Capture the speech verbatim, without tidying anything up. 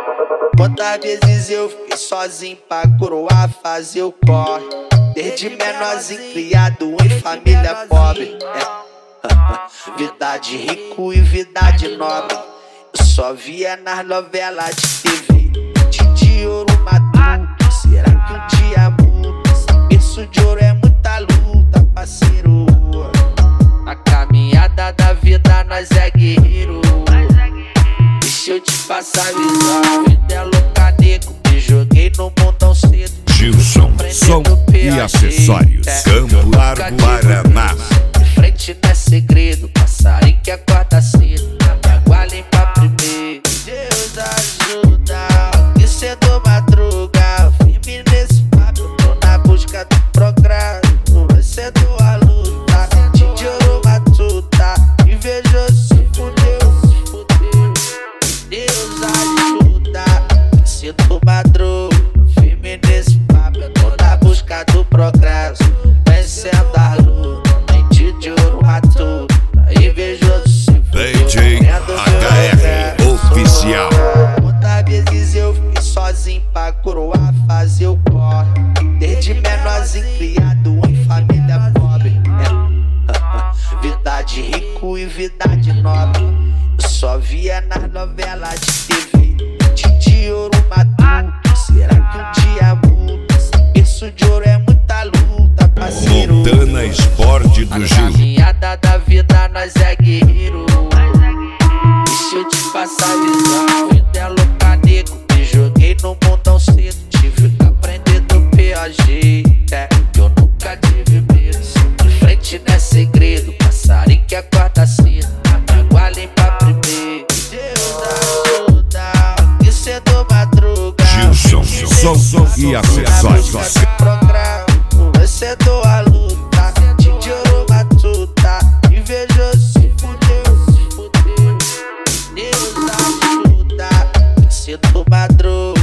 Quantas vezes eu fiquei sozinho pra coroar, fazer o corre. Desde menorzinho criado em família pobre. É. Vida de rico e vida de nobre. Eu só via nas novelas de T V. De ouro maduro, será que um dia muda? Esse berço de ouro é muita luta, parceiro. Na caminhada da vida nós é guerreiro. Deixa eu te passar a visão. Vida é louca, nego, me joguei no mundão cedo. Gilson, som e acessórios, é. Campo Largo, Paraná. De frente não é segredo, passarinho que acorda cedo. Água limpa primeiro. Deus ajuda, que cedo madruga. Firme nesse papo, tô na busca do progresso. Vai cedo a luta, de ouro matuta. Invejoso se fudeu, se fudeu. Deus ajuda, que cedo madruga. Firme nesse papo, eu tô na busca do progresso. Vencendo a luta, mente de ouro matuta. Invejoso se fudeu. D J H R Oficial. Quantas vezes eu fiquei sozinho pra coroar, fazer o corre. Desde menorzinho criado em família pobre. É. Vida de rico e vida de nobre. Eu só via nas novelas de T V. De ouro maduro, será que um dia muda? Esse berço de ouro é muita luta, parceiro. Montana Esporte do Na Gil. caminhada da vida nós é guerreiro. Deixa eu te passar a visão. Vida é louca, nego, me joguei no mundão cedo. Tive que aprender do P A G, é, que eu nunca tive medo. De frente não é segredo, passarinho que acorda cedo. Água limpa primeiro. Deus ajuda, que cedo madruga. Gilson, som e acessórios. Vai cedo a luta, de ouro matuta. Invejoso se fudeu, se fudeu. Deus ajuda, que cedo madruga.